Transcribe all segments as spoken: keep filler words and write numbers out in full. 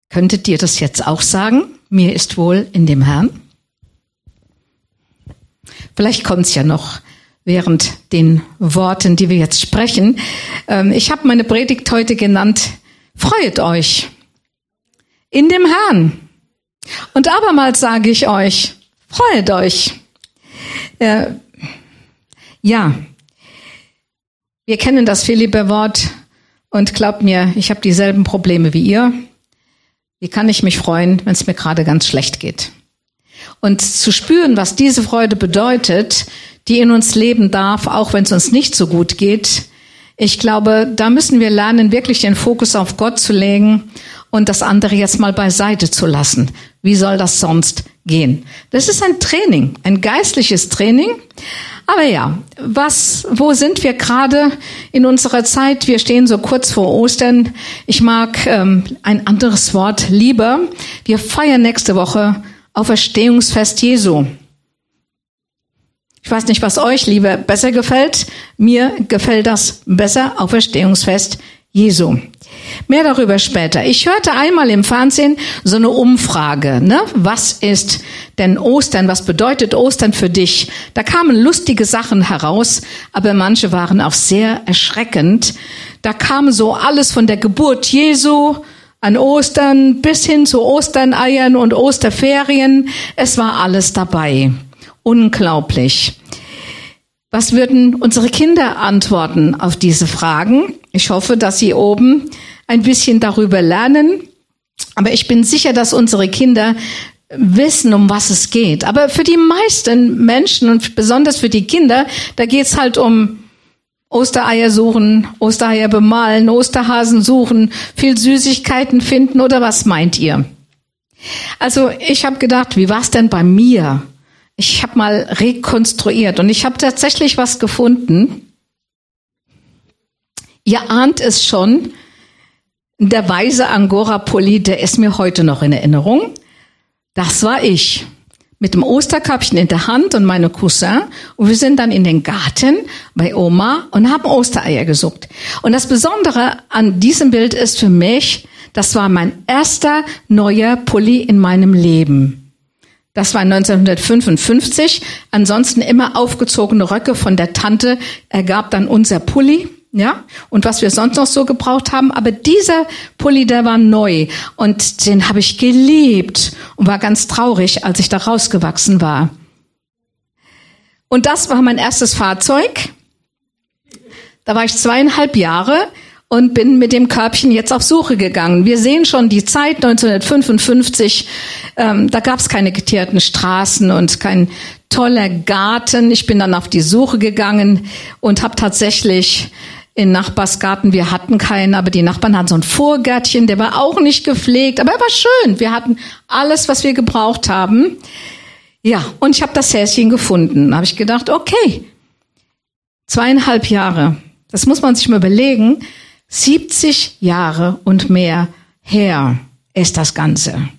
Könntet ihr das jetzt auch sagen? Mir ist wohl in dem Herrn. Vielleicht kommt's ja noch während den Worten, die wir jetzt sprechen. Ich habe meine Predigt heute genannt, freut euch in dem Herrn. Und abermals sage ich euch, freut euch. Äh, ja, wir kennen das Philipperwort und glaubt mir, ich habe dieselben Probleme wie ihr. Wie kann ich mich freuen, wenn es mir gerade ganz schlecht geht? Und zu spüren, was diese Freude bedeutet, die in uns leben darf, auch wenn es uns nicht so gut geht, ich glaube, da müssen wir lernen, wirklich den Fokus auf Gott zu legen und das andere jetzt mal beiseite zu lassen. Wie soll das sonst gehen? Das ist ein Training, ein geistliches Training. Aber ja, was, wo sind wir gerade in unserer Zeit? Wir stehen so kurz vor Ostern. Ich mag ähm, ein anderes Wort lieber. Wir feiern nächste Woche Auferstehungsfest Jesu. Ich weiß nicht, was euch lieber besser gefällt. Mir gefällt das besser, Auferstehungsfest Jesu. Mehr darüber später. Ich hörte einmal im Fernsehen so eine Umfrage, ne? Was ist denn Ostern? Was bedeutet Ostern für dich? Da kamen lustige Sachen heraus, aber manche waren auch sehr erschreckend. Da kam so alles von der Geburt Jesu an Ostern bis hin zu Osterneiern und Osterferien. Es war alles dabei. Unglaublich. Was würden unsere Kinder antworten auf diese Fragen? Ich hoffe, dass sie oben ein bisschen darüber lernen. Aber ich bin sicher, dass unsere Kinder wissen, um was es geht. Aber für die meisten Menschen und besonders für die Kinder, da geht's halt um Ostereier suchen, Ostereier bemalen, Osterhasen suchen, viel Süßigkeiten finden oder was meint ihr? Also ich habe gedacht, wie war's denn bei mir? Ich habe mal rekonstruiert und ich habe tatsächlich was gefunden. Ihr ahnt es schon, der weiße Angora-Pulli, der ist mir heute noch in Erinnerung. Das war ich. Mit dem Osterkörbchen in der Hand und meine Cousin. Und wir sind dann in den Garten bei Oma und haben Ostereier gesucht. Und das Besondere an diesem Bild ist für mich, das war mein erster neuer Pulli in meinem Leben. Das war neunzehnhundertfünfundfünfzig. Ansonsten immer aufgezogene Röcke von der Tante ergab dann unser Pulli. Ja, und was wir sonst noch so gebraucht haben. Aber dieser Pulli, der war neu. Und den habe ich geliebt und war ganz traurig, als ich da rausgewachsen war. Und das war mein erstes Fahrzeug. Da war ich zweieinhalb Jahre und bin mit dem Körbchen jetzt auf Suche gegangen. Wir sehen schon die Zeit neunzehnhundertfünfundfünfzig. Ähm, da gab es keine geteerten Straßen und kein toller Garten. Ich bin dann auf die Suche gegangen und habe tatsächlich in Nachbarsgarten, wir hatten keinen, aber die Nachbarn hatten so ein Vorgärtchen, der war auch nicht gepflegt, aber er war schön. Wir hatten alles, was wir gebraucht haben. Ja, und ich habe das Häschen gefunden. Da habe ich gedacht, okay, zweieinhalb Jahre, das muss man sich mal überlegen, siebzig Jahre und mehr her ist das Ganze.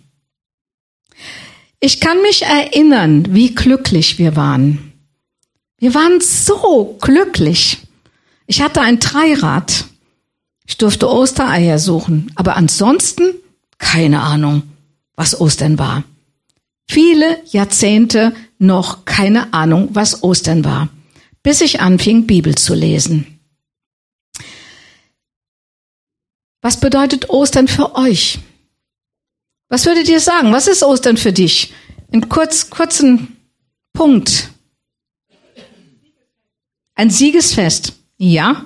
Ich kann mich erinnern, wie glücklich wir waren. Wir waren so glücklich. Ich hatte ein Dreirad. Ich durfte Ostereier suchen. Aber ansonsten keine Ahnung, was Ostern war. Viele Jahrzehnte noch keine Ahnung, was Ostern war. Bis ich anfing, Bibel zu lesen. Was bedeutet Ostern für euch? Was würdet ihr sagen? Was ist Ostern für dich? In kurz, kurzen Punkt. Ein Siegesfest. Ja.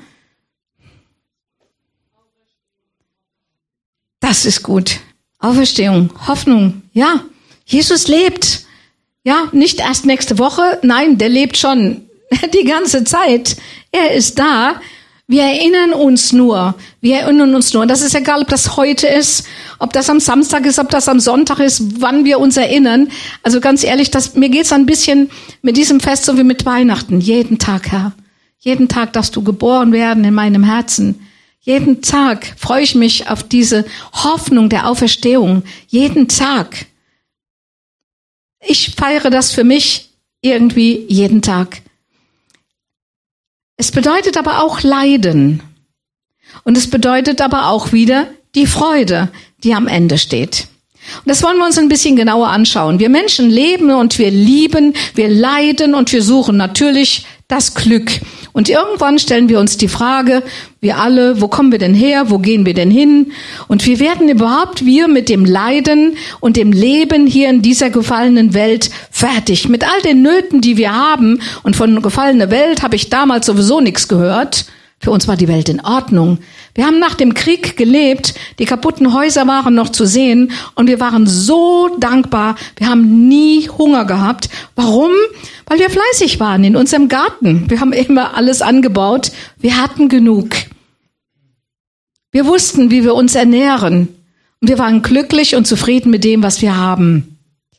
Das ist gut. Auferstehung, Hoffnung. Ja. Jesus lebt. Ja, nicht erst nächste Woche. Nein, der lebt schon die ganze Zeit. Er ist da. Wir erinnern uns nur, wir erinnern uns nur. Das ist egal, ob das heute ist, ob das am Samstag ist, ob das am Sonntag ist, wann wir uns erinnern. Also ganz ehrlich, das, mir geht's ein bisschen mit diesem Fest so wie mit Weihnachten. Jeden Tag, Herr. Jeden Tag darfst du geboren werden in meinem Herzen. Jeden Tag freue ich mich auf diese Hoffnung der Auferstehung. Jeden Tag. Ich feiere das für mich irgendwie jeden Tag. Es bedeutet aber auch Leiden. Und es bedeutet aber auch wieder die Freude. die am Ende steht. Und das wollen wir uns ein bisschen genauer anschauen. Wir Menschen leben und wir lieben, wir leiden und wir suchen natürlich das Glück. Und irgendwann stellen wir uns die Frage, wir alle, wo kommen wir denn her, wo gehen wir denn hin? Und wie werden überhaupt wir mit dem Leiden und dem Leben hier in dieser gefallenen Welt fertig? Mit all den Nöten, die wir haben, und von gefallener Welt habe ich damals sowieso nichts gehört. Für uns war die Welt in Ordnung. Wir haben nach dem Krieg gelebt, die kaputten Häuser waren noch zu sehen und wir waren so dankbar. Wir haben nie Hunger gehabt. Warum? Weil wir fleißig waren in unserem Garten. Wir haben immer alles angebaut. Wir hatten genug. Wir wussten, wie wir uns ernähren. Und wir waren glücklich und zufrieden mit dem, was wir haben.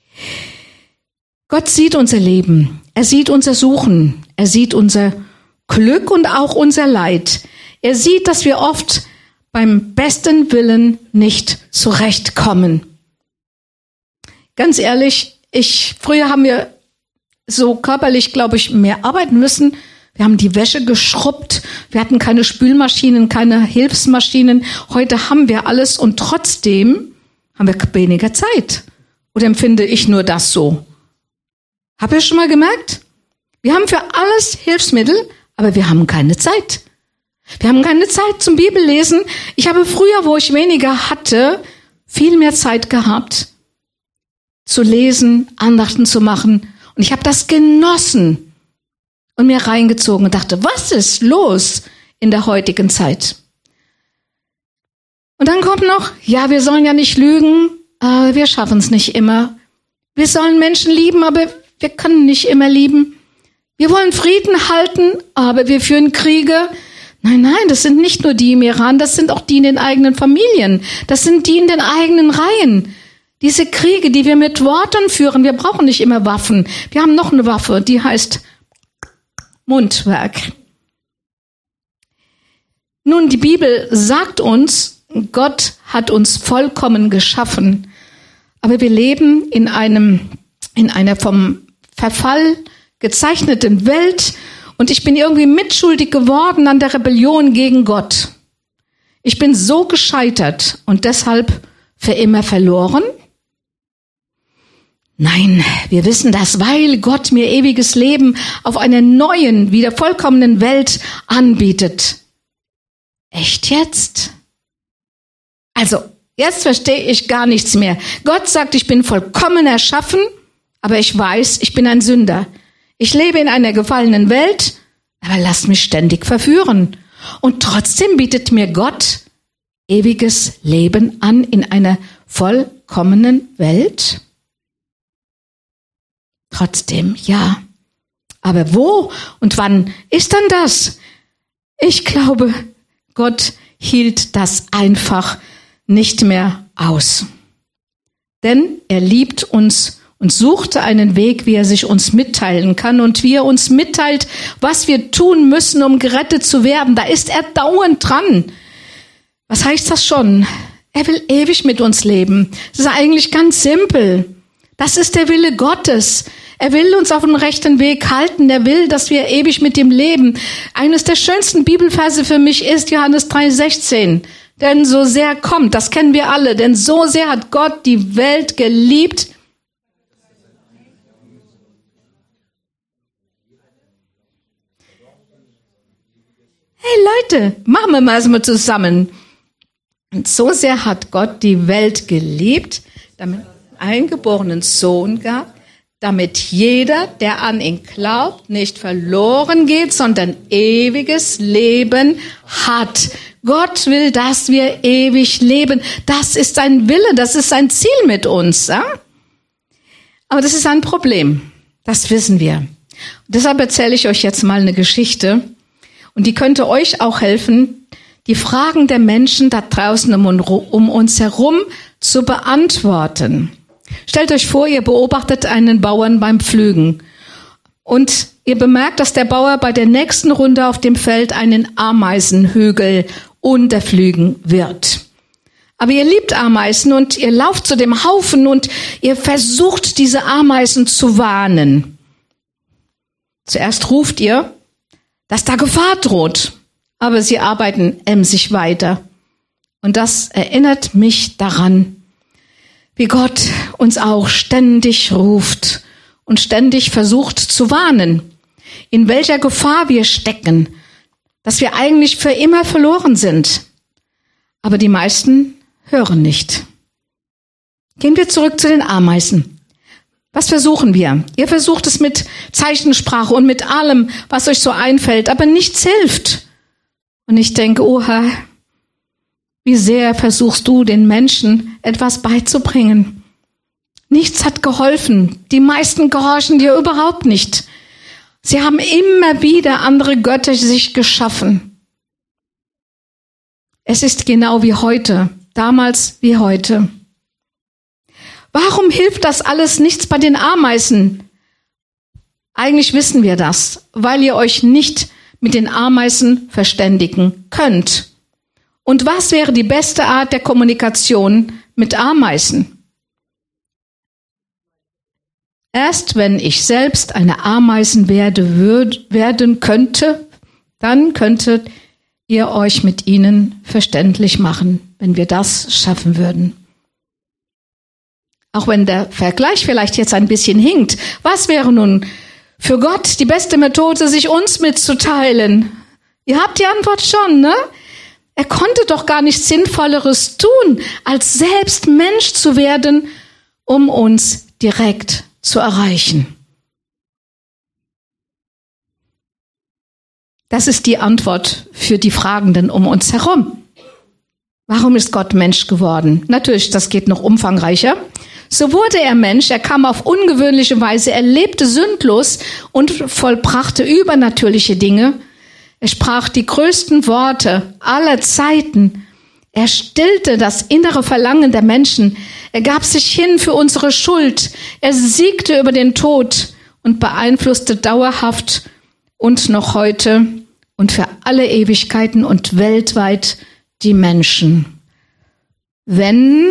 Gott sieht unser Leben. Er sieht unser Suchen. Er sieht unser Glück und auch unser Leid. Er sieht, dass wir oft beim besten Willen nicht zurechtkommen. Ganz ehrlich, ich, früher haben wir so körperlich, glaube ich, mehr arbeiten müssen. Wir haben die Wäsche geschrubbt. Wir hatten keine Spülmaschinen, keine Hilfsmaschinen. Heute haben wir alles und trotzdem haben wir weniger Zeit. Oder empfinde ich nur das so? Habt ihr schon mal gemerkt? Wir haben für alles Hilfsmittel, aber wir haben keine Zeit. Wir haben keine Zeit zum Bibellesen. Ich habe früher, wo ich weniger hatte, viel mehr Zeit gehabt, zu lesen, Andachten zu machen. Und ich habe das genossen und mir reingezogen und dachte, was ist los in der heutigen Zeit? Und dann kommt noch, ja, wir sollen ja nicht lügen, aber wir schaffen es nicht immer. Wir sollen Menschen lieben, aber wir können nicht immer lieben. Wir wollen Frieden halten, aber wir führen Kriege. Nein, nein, das sind nicht nur die im Iran, das sind auch die in den eigenen Familien. Das sind die in den eigenen Reihen. Diese Kriege, die wir mit Worten führen, wir brauchen nicht immer Waffen. Wir haben noch eine Waffe, die heißt Mundwerk. Nun, die Bibel sagt uns, Gott hat uns vollkommen geschaffen. Aber wir leben in einem, in einer vom Verfall gezeichneten Welt und ich bin irgendwie mitschuldig geworden an der Rebellion gegen Gott. Ich bin so gescheitert und deshalb für immer verloren? Nein, wir wissen das, weil Gott mir ewiges Leben auf einer neuen, wieder vollkommenen Welt anbietet. Echt jetzt? Also, jetzt verstehe ich gar nichts mehr. Gott sagt, ich bin vollkommen erschaffen, aber ich weiß, ich bin ein Sünder. Ich lebe in einer gefallenen Welt, aber lass mich ständig verführen. Und trotzdem bietet mir Gott ewiges Leben an in einer vollkommenen Welt. Trotzdem, ja. Aber wo und wann ist dann das? Ich glaube, Gott hielt das einfach nicht mehr aus. Denn er liebt uns und suchte einen Weg, wie er sich uns mitteilen kann und wie er uns mitteilt, was wir tun müssen, um gerettet zu werden. Da ist er dauernd dran. Was heißt das schon? Er will ewig mit uns leben. Das ist eigentlich ganz simpel. Das ist der Wille Gottes. Er will uns auf den rechten Weg halten. Er will, dass wir ewig mit ihm leben. Eines der schönsten Bibelverse für mich ist Johannes drei sechzehn. Denn so sehr kommt, das kennen wir alle, denn so sehr hat Gott die Welt geliebt. Hey Leute, machen wir mal so zusammen. Und so sehr hat Gott die Welt geliebt, damit er einen eingeborenen Sohn gab, damit jeder, der an ihn glaubt, nicht verloren geht, sondern ewiges Leben hat. Gott will, dass wir ewig leben. Das ist sein Wille, das ist sein Ziel mit uns. Ja? Aber das ist ein Problem, das wissen wir. Und deshalb erzähle ich euch jetzt mal eine Geschichte. Und die könnte euch auch helfen, die Fragen der Menschen da draußen um, um uns herum zu beantworten. Stellt euch vor, ihr beobachtet einen Bauern beim Pflügen und ihr bemerkt, dass der Bauer bei der nächsten Runde auf dem Feld einen Ameisenhügel unterpflügen wird. Aber ihr liebt Ameisen und ihr lauft zu dem Haufen und ihr versucht, diese Ameisen zu warnen. Zuerst ruft ihr, dass da Gefahr droht, aber sie arbeiten emsig weiter. Und das erinnert mich daran, wie Gott uns auch ständig ruft und ständig versucht zu warnen, in welcher Gefahr wir stecken, dass wir eigentlich für immer verloren sind. Aber die meisten hören nicht. Gehen wir zurück zu den Ameisen. Was versuchen wir? Ihr versucht es mit Zeichensprache und mit allem, was euch so einfällt, aber nichts hilft. Und ich denke, oha, wie sehr versuchst du, den Menschen etwas beizubringen? Nichts hat geholfen. Die meisten gehorchen dir überhaupt nicht. Sie haben immer wieder andere Götter sich geschaffen. Es ist genau wie heute, damals wie heute. Warum hilft das alles nichts bei den Ameisen? Eigentlich wissen wir das, weil ihr euch nicht mit den Ameisen verständigen könnt. Und was wäre die beste Art der Kommunikation mit Ameisen? Erst wenn ich selbst eine Ameisen werde, würd, werden könnte, dann könntet ihr euch mit ihnen verständlich machen, wenn wir das schaffen würden. Auch wenn der Vergleich vielleicht jetzt ein bisschen hinkt. Was wäre nun für Gott die beste Methode, sich uns mitzuteilen? Ihr habt die Antwort schon, ne? Er konnte doch gar nichts Sinnvolleres tun, als selbst Mensch zu werden, um uns direkt zu erreichen. Das ist die Antwort für die Fragenden um uns herum. Warum ist Gott Mensch geworden? Natürlich, das geht noch umfangreicher. So wurde er Mensch, er kam auf ungewöhnliche Weise, er lebte sündlos und vollbrachte übernatürliche Dinge. Er sprach die größten Worte aller Zeiten. Er stillte das innere Verlangen der Menschen. Er gab sich hin für unsere Schuld. Er siegte über den Tod und beeinflusste dauerhaft und noch heute und für alle Ewigkeiten und weltweit die Menschen. Wenn,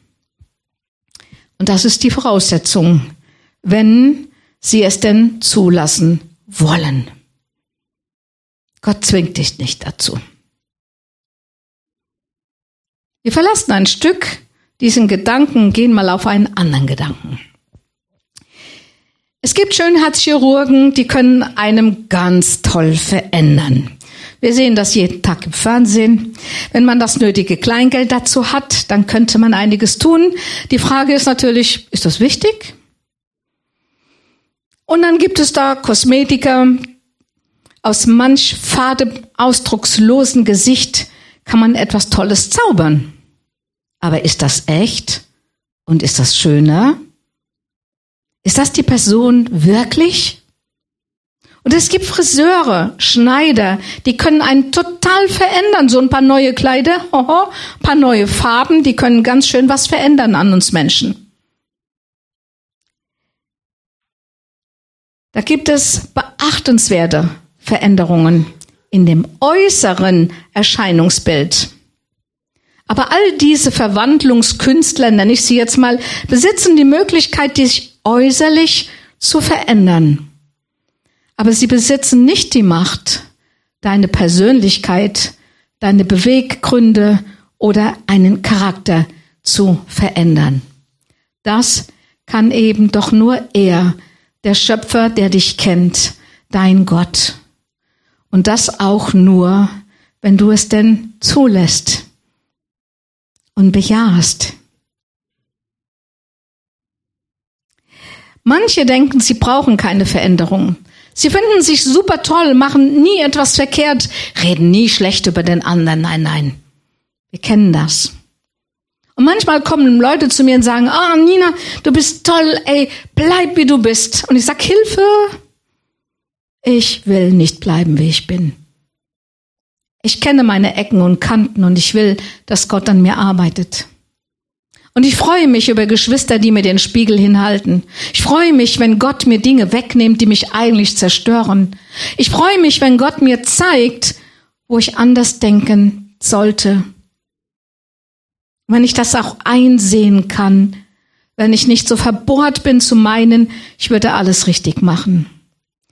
und das ist die Voraussetzung, wenn sie es denn zulassen wollen. Gott zwingt dich nicht dazu. Wir verlassen ein Stück diesen Gedanken, gehen mal auf einen anderen Gedanken. Es gibt Schönheitschirurgen, die können einem ganz toll verändern. Wir sehen das jeden Tag im Fernsehen. Wenn man das nötige Kleingeld dazu hat, dann könnte man einiges tun. Die Frage ist natürlich, ist das wichtig? Und dann gibt es da Kosmetiker. Aus manch fade, ausdruckslosen Gesicht kann man etwas Tolles zaubern. Aber ist das echt? Und ist das schöner? Ist das die Person wirklich? Und es gibt Friseure, Schneider, die können einen total verändern. So ein paar neue Kleider, hoho, ein paar neue Farben, die können ganz schön was verändern an uns Menschen. Da gibt es beachtenswerte Veränderungen in dem äußeren Erscheinungsbild. Aber all diese Verwandlungskünstler, nenne ich sie jetzt mal, besitzen die Möglichkeit, sich äußerlich zu verändern. Aber sie besitzen nicht die Macht, deine Persönlichkeit, deine Beweggründe oder einen Charakter zu verändern. Das kann eben doch nur er, der Schöpfer, der dich kennt, dein Gott. Und das auch nur, wenn du es denn zulässt und bejahst. Manche denken, sie brauchen keine Veränderung. Sie finden sich super toll, machen nie etwas verkehrt, reden nie schlecht über den anderen. Nein, nein, wir kennen das. Und manchmal kommen Leute zu mir und sagen, ah, Nina, du bist toll, ey, bleib wie du bist. Und ich sag, Hilfe, ich will nicht bleiben, wie ich bin. Ich kenne meine Ecken und Kanten und ich will, dass Gott an mir arbeitet. Und ich freue mich über Geschwister, die mir den Spiegel hinhalten. Ich freue mich, wenn Gott mir Dinge wegnimmt, die mich eigentlich zerstören. Ich freue mich, wenn Gott mir zeigt, wo ich anders denken sollte. Wenn ich das auch einsehen kann, wenn ich nicht so verbohrt bin zu meinen, ich würde alles richtig machen.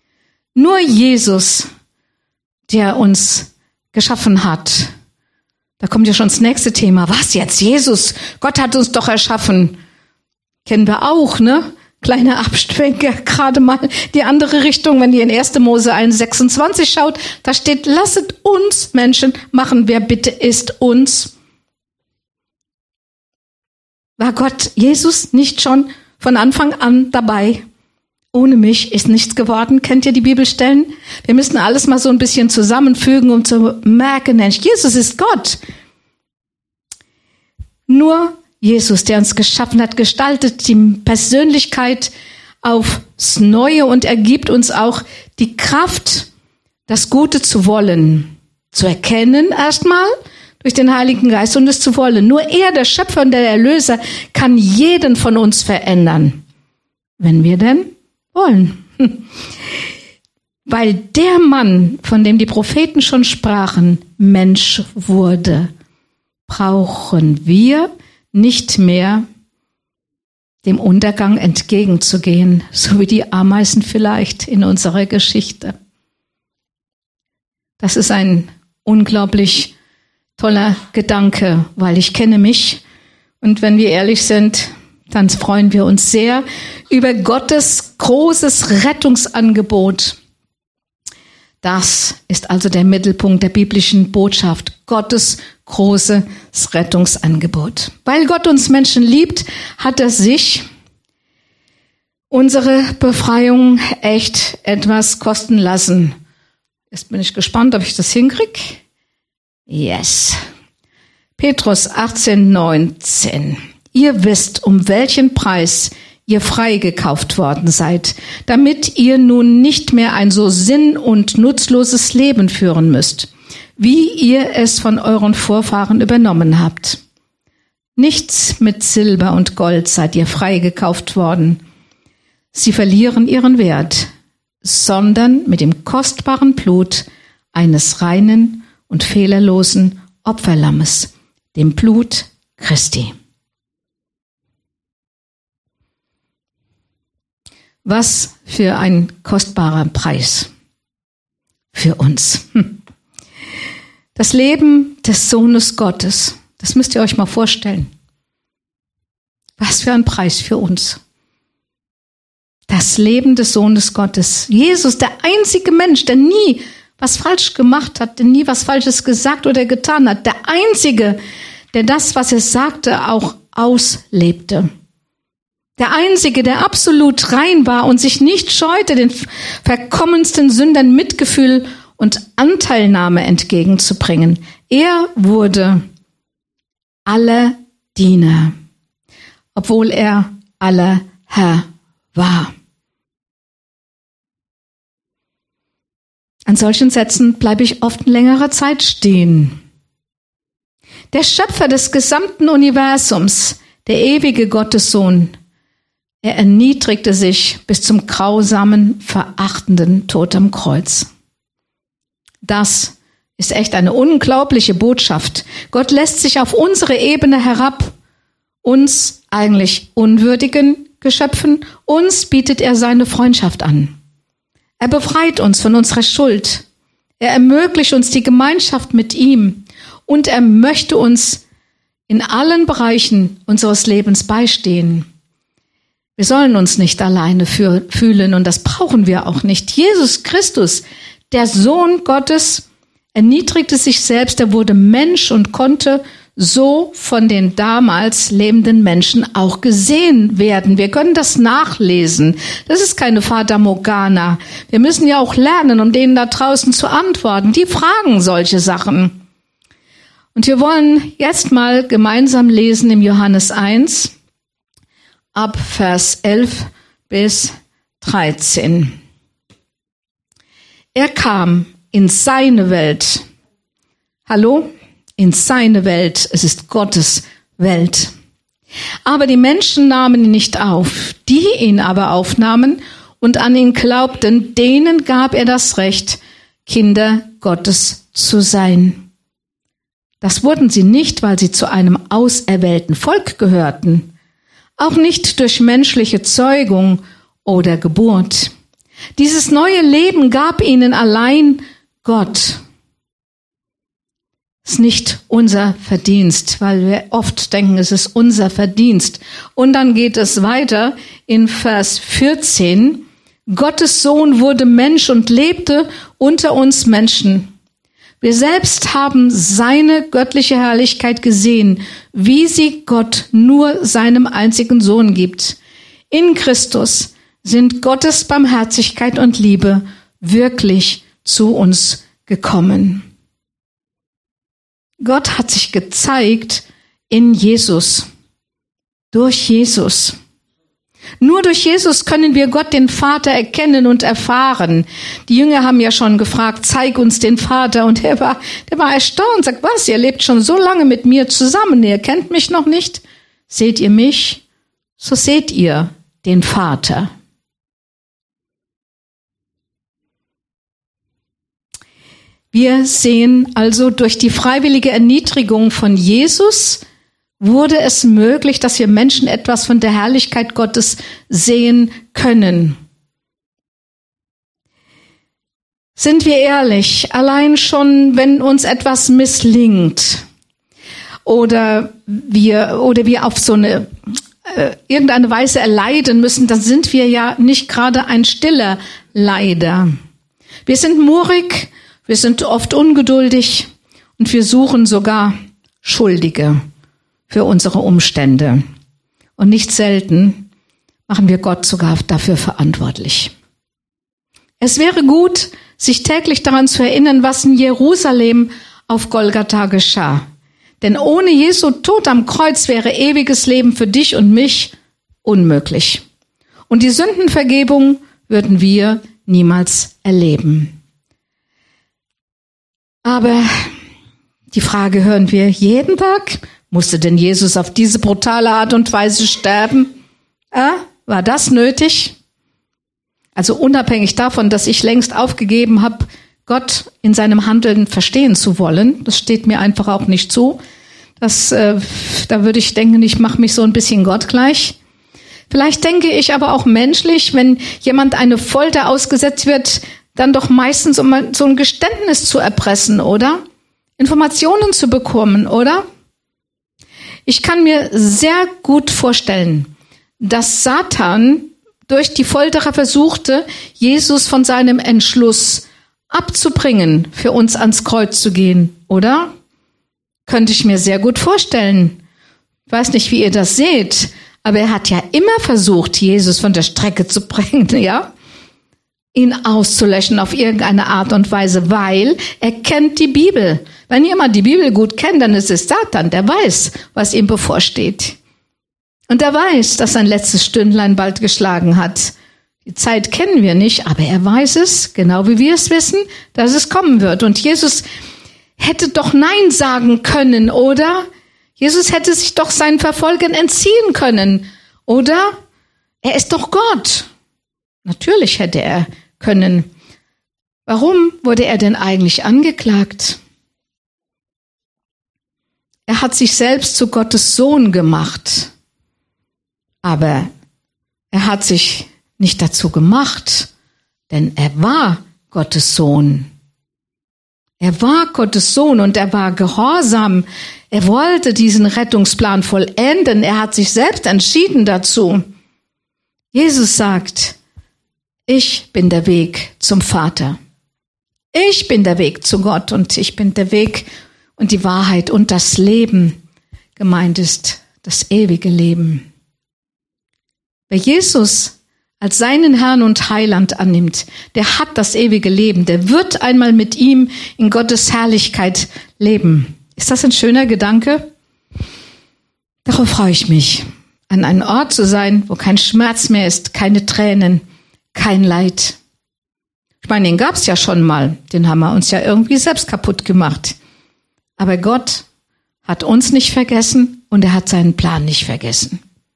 Nur Jesus, der uns geschaffen hat, Da kommt ja schon das nächste Thema. Was jetzt? Jesus, Gott hat uns doch erschaffen. Kennen wir auch, ne? Kleiner Abschwenker, gerade mal die andere Richtung, wenn ihr in erster Mose eins sechsundzwanzig schaut, da steht, lasset uns Menschen machen, wer bitte ist uns. War Gott, Jesus, nicht schon von Anfang an dabei? Ohne mich ist nichts geworden. Kennt ihr die Bibelstellen? Wir müssen alles mal so ein bisschen zusammenfügen, um zu merken, Jesus ist Gott. Nur Jesus, der uns geschaffen hat, gestaltet die Persönlichkeit aufs Neue und er gibt uns auch die Kraft, das Gute zu wollen, zu erkennen erstmal durch den Heiligen Geist und es zu wollen. Nur er, der Schöpfer und der Erlöser, kann jeden von uns verändern, wenn wir denn wollen. Weil der Mann, von dem die Propheten schon sprachen, Mensch wurde, brauchen wir nicht mehr dem Untergang entgegenzugehen, so wie die Ameisen vielleicht in unserer Geschichte. Das ist ein unglaublich toller Gedanke, weil ich kenne mich und wenn wir ehrlich sind, dann freuen wir uns sehr über Gottes großes Rettungsangebot. Das ist also der Mittelpunkt der biblischen Botschaft, Gottes großes Rettungsangebot. Weil Gott uns Menschen liebt, hat er sich unsere Befreiung echt etwas kosten lassen. Jetzt bin ich gespannt, ob ich das hinkriege. Yes. Petrus achtzehn neunzehn. Ihr wisst, um welchen Preis ihr freigekauft worden seid, damit ihr nun nicht mehr ein so sinn- und nutzloses Leben führen müsst, wie ihr es von euren Vorfahren übernommen habt. Nichts mit Silber und Gold seid ihr freigekauft worden. Sie verlieren ihren Wert, sondern mit dem kostbaren Blut eines reinen und fehlerlosen Opferlammes, dem Blut Christi. Was für ein kostbarer Preis für uns. Das Leben des Sohnes Gottes, das müsst ihr euch mal vorstellen. Was für ein Preis für uns. Das Leben des Sohnes Gottes. Jesus, der einzige Mensch, der nie was falsch gemacht hat, der nie was Falsches gesagt oder getan hat. Der einzige, der das, was er sagte, auch auslebte. Der Einzige, der absolut rein war und sich nicht scheute, den verkommensten Sündern Mitgefühl und Anteilnahme entgegenzubringen. Er wurde aller Diener, obwohl er aller Herr war. An solchen Sätzen bleibe ich oft in längerer Zeit stehen. Der Schöpfer des gesamten Universums, der ewige Gottessohn, er erniedrigte sich bis zum grausamen, verachtenden Tod am Kreuz. Das ist echt eine unglaubliche Botschaft. Gott lässt sich auf unsere Ebene herab. Uns, eigentlich unwürdigen Geschöpfen, uns bietet er seine Freundschaft an. Er befreit uns von unserer Schuld. Er ermöglicht uns die Gemeinschaft mit ihm. Und er möchte uns in allen Bereichen unseres Lebens beistehen. Wir sollen uns nicht alleine für, fühlen und das brauchen wir auch nicht. Jesus Christus, der Sohn Gottes, erniedrigte sich selbst, er wurde Mensch und konnte so von den damals lebenden Menschen auch gesehen werden. Wir können das nachlesen. Das ist keine Fata Morgana. Wir müssen ja auch lernen, um denen da draußen zu antworten. Die fragen solche Sachen. Und wir wollen jetzt mal gemeinsam lesen im Johannes eins. Ab Vers elf bis dreizehn. Er kam in seine Welt. Hallo? In seine Welt. Es ist Gottes Welt. Aber die Menschen nahmen ihn nicht auf. Die ihn aber aufnahmen und an ihn glaubten, denen gab er das Recht, Kinder Gottes zu sein. Das wurden sie nicht, weil sie zu einem auserwählten Volk gehörten. Auch nicht durch menschliche Zeugung oder Geburt. Dieses neue Leben gab ihnen allein Gott. ist nicht unser Verdienst, weil wir oft denken, es ist unser Verdienst. Und dann geht es weiter in Vers vierzehn. Gottes Sohn wurde Mensch und lebte unter uns Menschen. Wir selbst haben seine göttliche Herrlichkeit gesehen, wie sie Gott nur seinem einzigen Sohn gibt. In Christus sind Gottes Barmherzigkeit und Liebe wirklich zu uns gekommen. Gott hat sich gezeigt in Jesus, durch Jesus. Nur durch Jesus können wir Gott, den Vater, erkennen und erfahren. Die Jünger haben ja schon gefragt, zeig uns den Vater. Und er war, der war erstaunt, sagt, was, ihr lebt schon so lange mit mir zusammen, ihr kennt mich noch nicht? Seht ihr mich? So seht ihr den Vater. Wir sehen also, durch die freiwillige Erniedrigung von Jesus wurde es möglich, dass wir Menschen etwas von der Herrlichkeit Gottes sehen können. Sind wir ehrlich, allein schon, wenn uns etwas misslingt oder wir, oder wir auf so eine äh, irgendeine Weise erleiden müssen, dann sind wir ja nicht gerade ein stiller Leider. Wir sind murrig, wir sind oft ungeduldig und wir suchen sogar Schuldige für unsere Umstände. Und nicht selten machen wir Gott sogar dafür verantwortlich. Es wäre gut, sich täglich daran zu erinnern, was in Jerusalem auf Golgatha geschah. Denn ohne Jesu Tod am Kreuz wäre ewiges Leben für dich und mich unmöglich. Und die Sündenvergebung würden wir niemals erleben. Aber die Frage hören wir jeden Tag. Musste denn Jesus auf diese brutale Art und Weise sterben? Äh, war das nötig? Also unabhängig davon, dass ich längst aufgegeben habe, Gott in seinem Handeln verstehen zu wollen. Das steht mir einfach auch nicht zu. Das, äh, da würde ich denken, ich mache mich so ein bisschen gottgleich. Vielleicht denke ich aber auch menschlich, wenn jemand eine Folter ausgesetzt wird, dann doch meistens, um so ein Geständnis zu erpressen, oder? Informationen zu bekommen, oder? Ich kann mir sehr gut vorstellen, dass Satan durch die Folterer versuchte, Jesus von seinem Entschluss abzubringen, für uns ans Kreuz zu gehen, oder? Könnte ich mir sehr gut vorstellen. Ich weiß nicht, wie ihr das seht, aber er hat ja immer versucht, Jesus von der Strecke zu bringen, ja? Ihn auszulöschen auf irgendeine Art und Weise, weil er kennt die Bibel. Wenn jemand die Bibel gut kennt, dann ist es Satan, der weiß, was ihm bevorsteht. Und er weiß, dass sein letztes Stündlein bald geschlagen hat. Die Zeit kennen wir nicht, aber er weiß es, genau wie wir es wissen, dass es kommen wird. Und Jesus hätte doch Nein sagen können, oder? Jesus hätte sich doch seinen Verfolgern entziehen können, oder? Er ist doch Gott. Natürlich hätte er können. Warum wurde er denn eigentlich angeklagt? Er hat sich selbst zu Gottes Sohn gemacht. Aber er hat sich nicht dazu gemacht, denn er war Gottes Sohn. Er war Gottes Sohn und er war gehorsam. Er wollte diesen Rettungsplan vollenden. Er hat sich selbst entschieden dazu. Jesus sagt, ich bin der Weg zum Vater. Ich bin der Weg zu Gott und ich bin der Weg und die Wahrheit und das Leben. Gemeint ist das ewige Leben. Wer Jesus als seinen Herrn und Heiland annimmt, der hat das ewige Leben. Der wird einmal mit ihm in Gottes Herrlichkeit leben. Ist das ein schöner Gedanke? Darauf freue ich mich, an einem Ort zu sein, wo kein Schmerz mehr ist, keine Tränen, kein Leid. Ich meine, den gab es ja schon mal. Den haben wir uns ja irgendwie selbst kaputt gemacht. Aber Gott hat uns nicht vergessen und er hat seinen Plan nicht vergessen.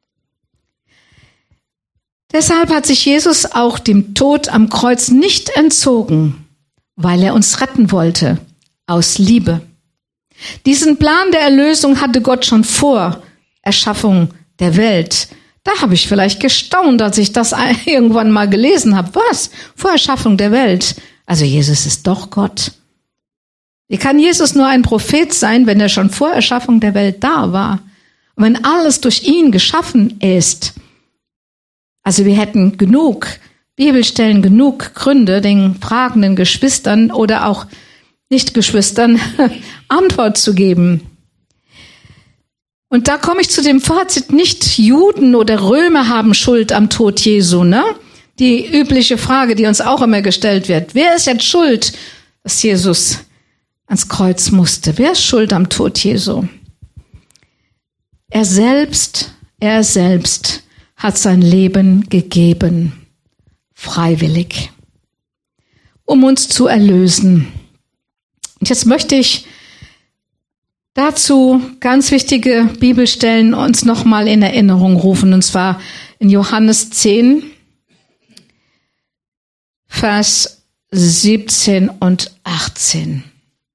Deshalb hat sich Jesus auch dem Tod am Kreuz nicht entzogen, weil er uns retten wollte, aus Liebe. Diesen Plan der Erlösung hatte Gott schon vor Erschaffung der Welt. Da habe ich vielleicht gestaunt, als ich das irgendwann mal gelesen habe. Was? Vor Erschaffung der Welt. Also Jesus ist doch Gott. Wie kann Jesus nur ein Prophet sein, wenn er schon vor Erschaffung der Welt da war? Und wenn alles durch ihn geschaffen ist? Also wir hätten genug Bibelstellen, genug Gründe, den fragenden Geschwistern oder auch Nicht-Geschwistern Antwort zu geben. Und da komme ich zu dem Fazit, nicht Juden oder Römer haben Schuld am Tod Jesu, ne? Die übliche Frage, die uns auch immer gestellt wird. Wer ist jetzt schuld, dass Jesus ans Kreuz musste? Wer ist schuld am Tod Jesu? Er selbst, er selbst hat sein Leben gegeben, freiwillig, um uns zu erlösen. Und jetzt möchte ich dazu ganz wichtige Bibelstellen uns nochmal in Erinnerung rufen, und zwar in Johannes zehn, Vers siebzehn und achtzehn.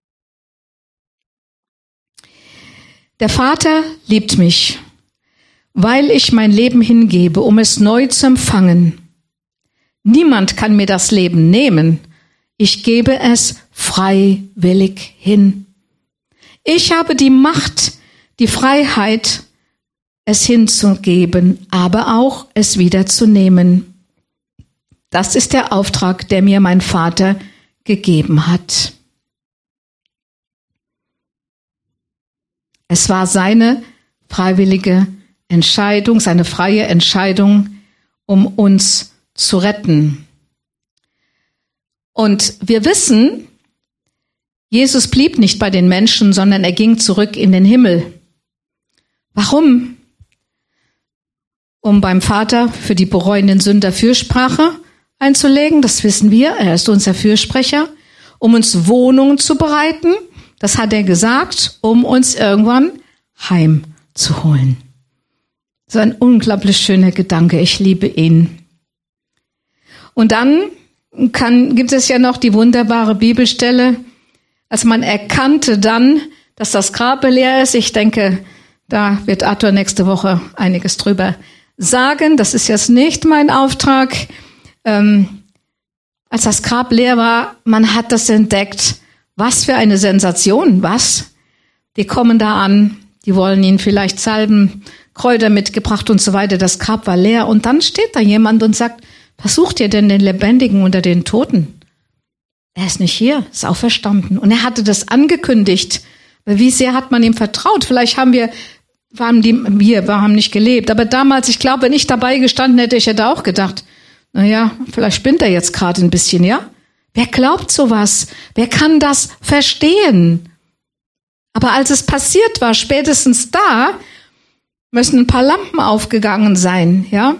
Der Vater liebt mich, weil ich mein Leben hingebe, um es neu zu empfangen. Niemand kann mir das Leben nehmen. Ich gebe es freiwillig hin. Ich habe die Macht, die Freiheit, es hinzugeben, aber auch es wieder zu nehmen. Das ist der Auftrag, der mir mein Vater gegeben hat. Es war seine freiwillige Entscheidung, seine freie Entscheidung, um uns zu retten. Und wir wissen, Jesus blieb nicht bei den Menschen, sondern er ging zurück in den Himmel. Warum? Um beim Vater für die bereuenden Sünder Fürsprache einzulegen, das wissen wir, er ist unser Fürsprecher, um uns Wohnungen zu bereiten, das hat er gesagt, um uns irgendwann heimzuholen. So ein unglaublich schöner Gedanke, ich liebe ihn. Und dann kann, gibt es ja noch die wunderbare Bibelstelle, als man erkannte dann, dass das Grab leer ist. Ich denke, da wird Arthur nächste Woche einiges drüber sagen. Das ist jetzt nicht mein Auftrag. Ähm, als das Grab leer war, man hat das entdeckt. Was für eine Sensation, was? Die kommen da an, die wollen ihnen vielleicht Salben, Kräuter mitgebracht und so weiter. Das Grab war leer. Und dann steht da jemand und sagt, was sucht ihr denn den Lebendigen unter den Toten? Er ist nicht hier, ist auferstanden. Und er hatte das angekündigt. Wie sehr hat man ihm vertraut? Vielleicht haben wir, waren die, wir, wir haben nicht gelebt. Aber damals, ich glaube, wenn ich dabei gestanden hätte, ich hätte auch gedacht, naja, vielleicht spinnt er jetzt gerade ein bisschen, ja? Wer glaubt sowas? Wer kann das verstehen? Aber als es passiert war, spätestens da, müssen ein paar Lampen aufgegangen sein, ja?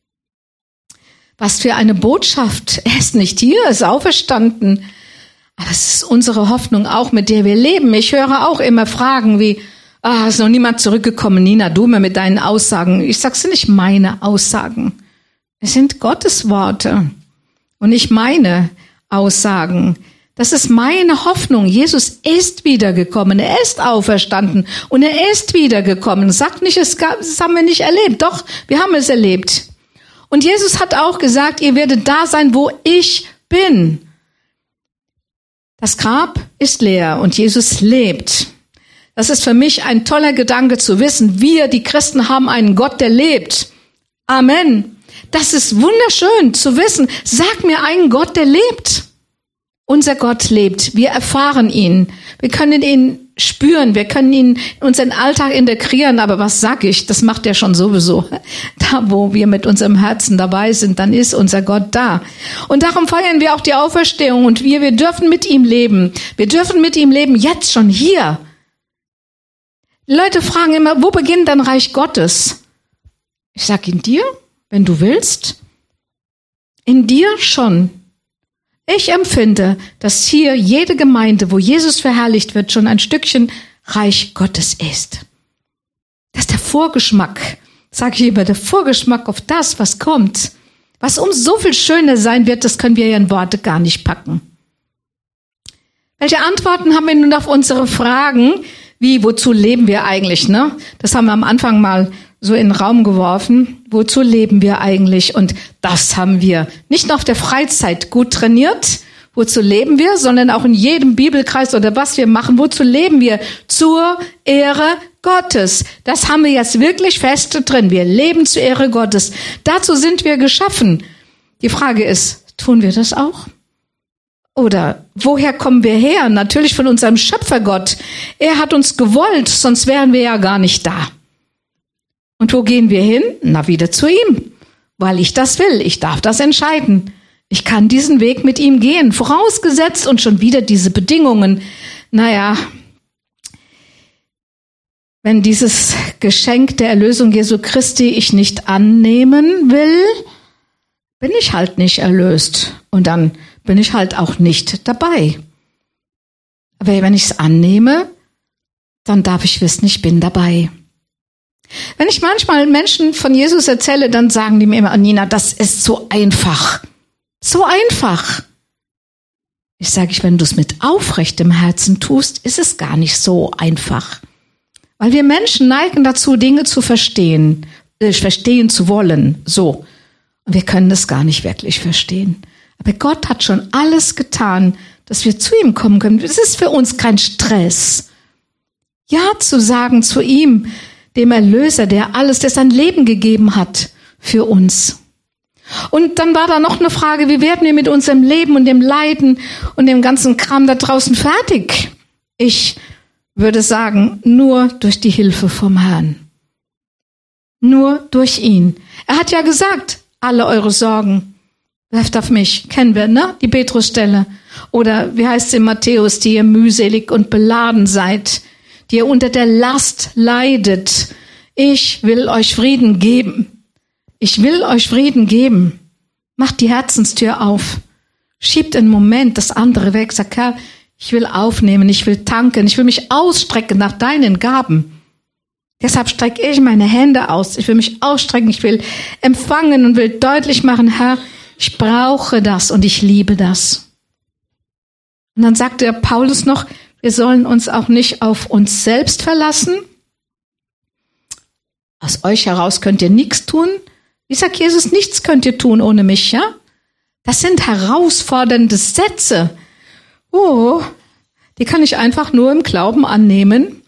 Was für eine Botschaft. Er ist nicht hier, er ist auferstanden. Aber es ist unsere Hoffnung auch, mit der wir leben. Ich höre auch immer Fragen wie, ah, ist noch niemand zurückgekommen, Nina, du mir mit deinen Aussagen. Ich sage, es sind nicht meine Aussagen. Es sind Gottes Worte und nicht meine Aussagen. Das ist meine Hoffnung. Jesus ist wiedergekommen, er ist auferstanden und er ist wiedergekommen. Sagt nicht, es gab, das haben wir nicht erlebt. Doch, wir haben es erlebt. Und Jesus hat auch gesagt, ihr werdet da sein, wo ich bin. Das Grab ist leer und Jesus lebt. Das ist für mich ein toller Gedanke zu wissen, wir, die Christen, haben einen Gott, der lebt. Amen. Das ist wunderschön zu wissen. Sag mir einen Gott, der lebt. Unser Gott lebt. Wir erfahren ihn. Wir können ihn spüren. Wir können ihn in unseren Alltag integrieren. Aber was sag ich? Das macht er schon sowieso. Da, wo wir mit unserem Herzen dabei sind, dann ist unser Gott da. Und darum feiern wir auch die Auferstehung. Und wir, wir dürfen mit ihm leben. Wir dürfen mit ihm leben, jetzt schon hier. Die Leute fragen immer, wo beginnt dann Reich Gottes? Ich sag in dir, wenn du willst. In dir schon. Ich empfinde, dass hier jede Gemeinde, wo Jesus verherrlicht wird, schon ein Stückchen Reich Gottes ist. Das ist der Vorgeschmack, sage ich immer, der Vorgeschmack auf das, was kommt. Was um so viel schöner sein wird, das können wir ja in Worte gar nicht packen. Welche Antworten haben wir nun auf unsere Fragen, wie, wozu leben wir eigentlich, ne? Das haben wir am Anfang mal so in den Raum geworfen. Wozu leben wir eigentlich? Und das haben wir nicht nur auf der Freizeit gut trainiert, Wozu leben wir? Sondern auch in jedem Bibelkreis oder was wir machen, wozu leben wir? Zur Ehre Gottes. Das haben wir jetzt wirklich fest drin. Wir leben zur Ehre Gottes. Dazu sind wir geschaffen. Die Frage ist, tun wir das auch? Oder woher kommen wir her? Natürlich von unserem Schöpfergott. Er hat uns gewollt, sonst wären wir ja gar nicht da. Und wo gehen wir hin? Na, wieder zu ihm. Weil ich das will. Ich darf das entscheiden. Ich kann diesen Weg mit ihm gehen. Vorausgesetzt und schon wieder diese Bedingungen. Naja, wenn dieses Geschenk der Erlösung Jesu Christi ich nicht annehmen will, bin ich halt nicht erlöst. Und dann bin ich halt auch nicht dabei. Aber wenn ich es annehme, dann darf ich wissen, ich bin dabei. Wenn ich manchmal Menschen von Jesus erzähle, dann sagen die mir immer, Nina, das ist so einfach. So einfach. Ich sage, wenn du es mit aufrechtem Herzen tust, ist es gar nicht so einfach. Weil wir Menschen neigen dazu, Dinge zu verstehen, äh, verstehen zu wollen. So. Und wir können das gar nicht wirklich verstehen. Aber Gott hat schon alles getan, dass wir zu ihm kommen können. Es ist für uns kein Stress. Ja zu sagen zu ihm, dem Erlöser, der alles, der sein Leben gegeben hat für uns. Und dann war da noch eine Frage, wie werden wir mit unserem Leben und dem Leiden und dem ganzen Kram da draußen fertig? Ich würde sagen, nur durch die Hilfe vom Herrn. Nur durch ihn. Er hat ja gesagt, alle eure Sorgen werft auf mich. Kennen wir, ne? Die Petrusstelle. Oder wie heißt es in Matthäus, die ihr mühselig und beladen seid, die ihr unter der Last leidet. Ich will euch Frieden geben. Ich will euch Frieden geben. Macht die Herzenstür auf. Schiebt einen Moment das andere weg. Sagt, Herr, ich will aufnehmen, ich will tanken, ich will mich ausstrecken nach deinen Gaben. Deshalb strecke ich meine Hände aus. Ich will mich ausstrecken, ich will empfangen und will deutlich machen, Herr, ich brauche das und ich liebe das. Und dann sagte der Paulus noch, wir sollen uns auch nicht auf uns selbst verlassen. Aus euch heraus könnt ihr nichts tun. Wie sagt Jesus, nichts könnt ihr tun ohne mich, ja? Das sind herausfordernde Sätze. Oh, die kann ich einfach nur im Glauben annehmen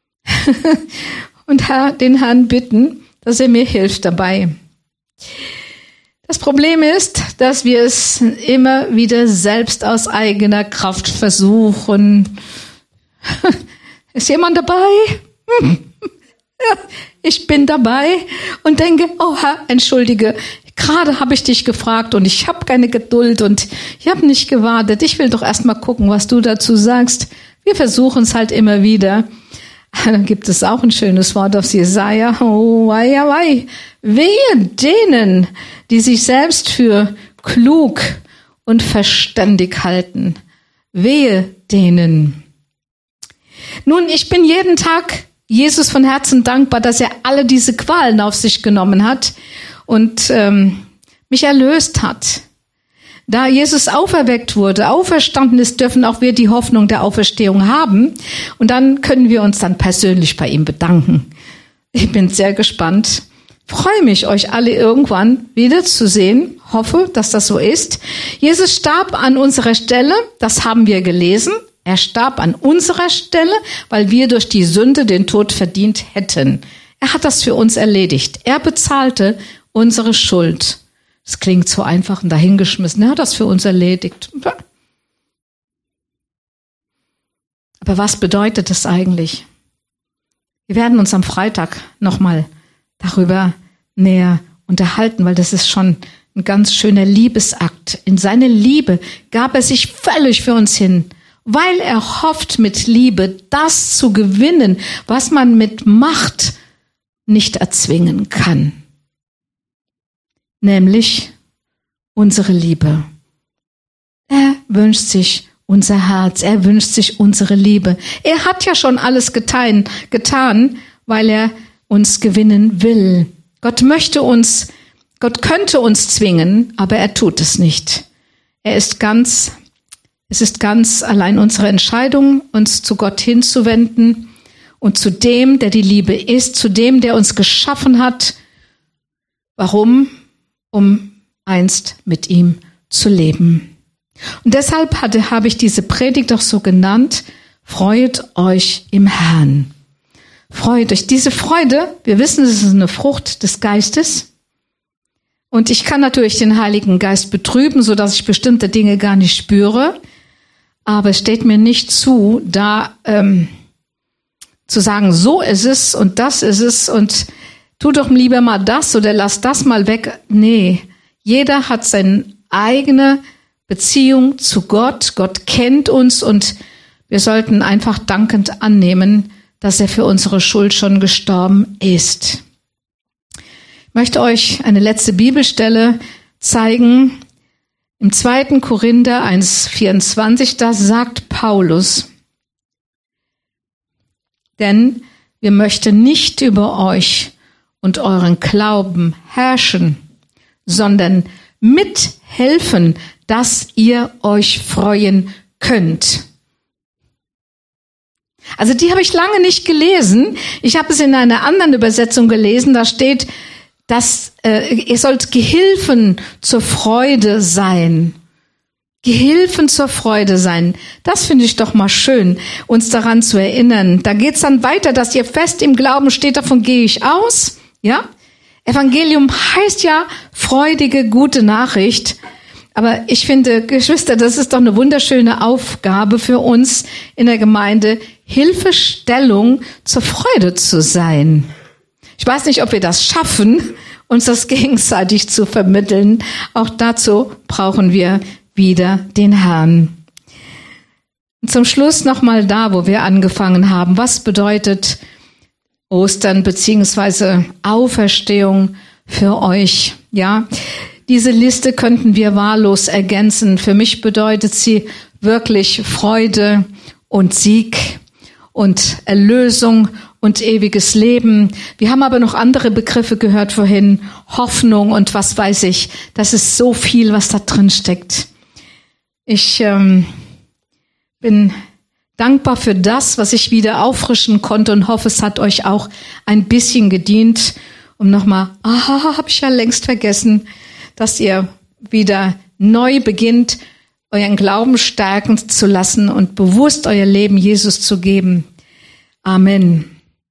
und den Herrn bitten, dass er mir hilft dabei. Das Problem ist, dass wir es immer wieder selbst aus eigener Kraft versuchen. Ist jemand dabei? Ja, ich bin dabei und denke, oh Herr, entschuldige, gerade habe ich dich gefragt und ich habe keine Geduld und ich habe nicht gewartet. Ich will doch erst mal gucken, was du dazu sagst. Wir versuchen es halt immer wieder. Dann gibt es auch ein schönes Wort auf Jesaja. Oh, wei, wei. Wehe denen, die sich selbst für klug und verständig halten. Wehe denen. Nun, ich bin jeden Tag Jesus von Herzen dankbar, dass er alle diese Qualen auf sich genommen hat und ähm, mich erlöst hat. Da Jesus auferweckt wurde, auferstanden ist, dürfen auch wir die Hoffnung der Auferstehung haben. Und dann können wir uns dann persönlich bei ihm bedanken. Ich bin sehr gespannt. Freue mich, euch alle irgendwann wiederzusehen. Hoffe, dass das so ist. Jesus starb an unserer Stelle. Das haben wir gelesen. Er starb an unserer Stelle, weil wir durch die Sünde den Tod verdient hätten. Er hat das für uns erledigt. Er bezahlte unsere Schuld. Es klingt so einfach und dahingeschmissen. Er hat das für uns erledigt. Aber was bedeutet das eigentlich? Wir werden uns am Freitag nochmal darüber näher unterhalten, weil das ist schon ein ganz schöner Liebesakt. In seine Liebe gab er sich völlig für uns hin, weil er hofft, mit Liebe das zu gewinnen, was man mit Macht nicht erzwingen kann. Nämlich unsere Liebe. Er wünscht sich unser Herz, er wünscht sich unsere Liebe. Er hat ja schon alles getan, getan, weil er uns gewinnen will. Gott möchte uns, Gott könnte uns zwingen, aber er tut es nicht. Er ist ganz, es ist ganz allein unsere Entscheidung, uns zu Gott hinzuwenden und zu dem, der die Liebe ist, zu dem, der uns geschaffen hat. Warum? Um einst mit ihm zu leben. Und deshalb hatte, habe ich diese Predigt auch so genannt, freut euch im Herrn. Freut euch. Diese Freude, wir wissen, es ist eine Frucht des Geistes. Und ich kann natürlich den Heiligen Geist betrüben, so dass ich bestimmte Dinge gar nicht spüre. Aber es steht mir nicht zu, da ähm, zu sagen, so ist es und das ist es und tu doch lieber mal das oder lass das mal weg. Nee, jeder hat seine eigene Beziehung zu Gott. Gott kennt uns und wir sollten einfach dankend annehmen, dass er für unsere Schuld schon gestorben ist. Ich möchte euch eine letzte Bibelstelle zeigen. Im zweiten Korinther eins vierundzwanzig, da sagt Paulus, denn wir möchten nicht über euch und euren Glauben herrschen, sondern mithelfen, dass ihr euch freuen könnt. Also die habe ich lange nicht gelesen. Ich habe es in einer anderen Übersetzung gelesen. Da steht, dass äh, ihr sollt Gehilfen zur Freude sein. Gehilfen zur Freude sein. Das finde ich doch mal schön, uns daran zu erinnern. Da geht's dann weiter, dass ihr fest im Glauben steht. Davon gehe ich aus. Ja, Evangelium heißt ja freudige, gute Nachricht. Aber ich finde, Geschwister, das ist doch eine wunderschöne Aufgabe für uns in der Gemeinde, Hilfestellung zur Freude zu sein. Ich weiß nicht, ob wir das schaffen, uns das gegenseitig zu vermitteln. Auch dazu brauchen wir wieder den Herrn. Und zum Schluss nochmal da, wo wir angefangen haben. Was bedeutet Ostern beziehungsweise Auferstehung für euch? Ja, diese Liste könnten wir wahllos ergänzen. Für mich bedeutet sie wirklich Freude und Sieg und Erlösung und ewiges Leben. Wir haben aber noch andere Begriffe gehört vorhin, Hoffnung und was weiß ich. Das ist so viel, was da drin steckt. Ich ähm, bin dankbar für das, was ich wieder auffrischen konnte und hoffe, es hat euch auch ein bisschen gedient, um nochmal, ah, habe ich ja längst vergessen, dass ihr wieder neu beginnt, euren Glauben stärken zu lassen und bewusst euer Leben Jesus zu geben. Amen.